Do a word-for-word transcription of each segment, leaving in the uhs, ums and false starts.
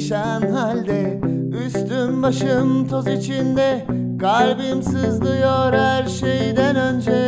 perişan halde, üstüm başım toz içinde, kalbim sızlıyor her şeyden önce.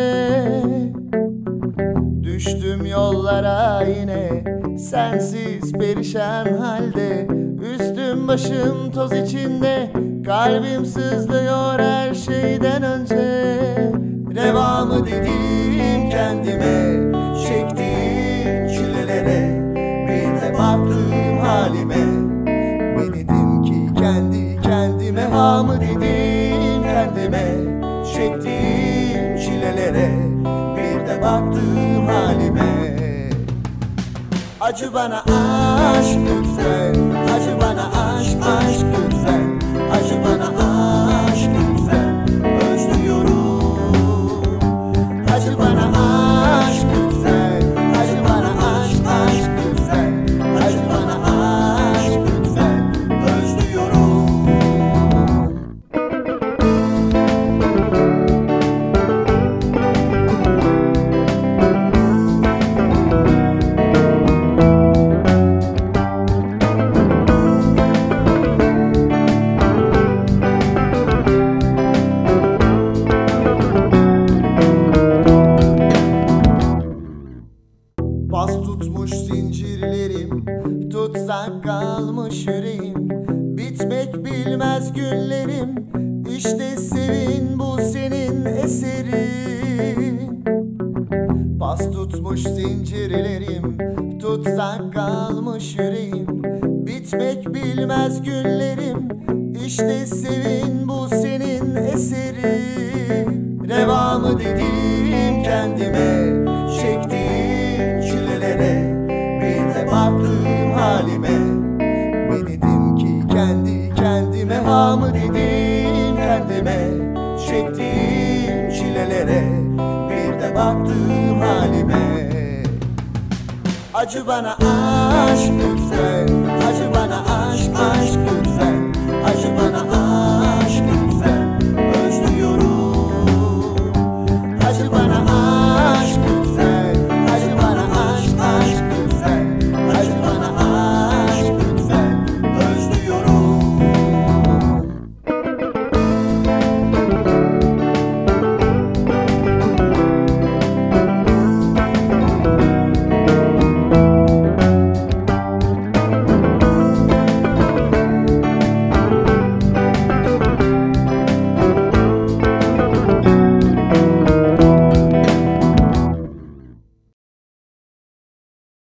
Düştüm yollara yine, sensiz perişan halde, üstüm başım toz içinde, kalbim sızlıyor her şeyden önce. Reva dedim kendime, çektiğim çilelere, bir de baktım halime. Ne dedim ki kendi kendime, ha mı dedim kendime, çektiğim çilelere, bir de baktım halime. Acı bana aşk lütfen, acı bana aşk, aşk lütfen, acı bana aşk lütfen, özlüyorum. Acı bana aşk lütfen, acı bana aşk, aşk lütfen, acı bana aşk lütfen, özlüyorum. Pas tutmuş zincirlerim, tutsak kalmış yüreğim, bitmek bilmez günlerim, İşte sevin bu senin eserin. Pas tutmuş zincirlerim, tutsak kalmış yüreğim, bitmek bilmez günlerim, İşte sevin bu senin eserin. Reva dedim kendime, çektiğim çilelere, bir de baktım halime. Ne dedim ki kendi kendime, ha mı dedim kendime, çektiğim çilelere, bir de baktım halime. Acı bana aşk lütfen, acı bana aşk, aşk lütfen.